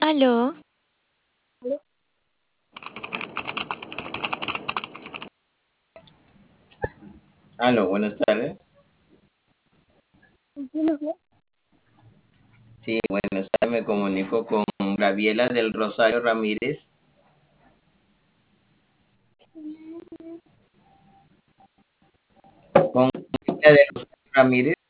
Aló, Aló, buenas tardes. Sí, buenas tardes. Me comunico con Gabriela del Rosario Ramírez. Con Gabriela del Rosario Ramírez.